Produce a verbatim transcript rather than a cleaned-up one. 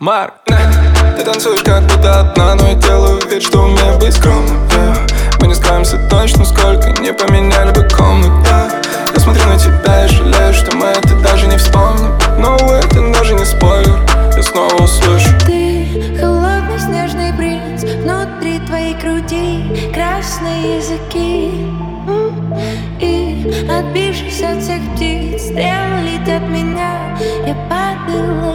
Марк, ты танцуешь как будто одна, но я делаю вид, что умею быть скромным, yeah. Мы не скроемся точно, сколько не поменяли бы комнат, yeah. Я смотрю на тебя и жалею, что мы это даже не вспомним. Но это даже не спойлер, я снова услышу. Ты холодный снежный принц, внутри твоей груди красные языки. И отбившись от всех птиц, стрелы летят меня. Я падала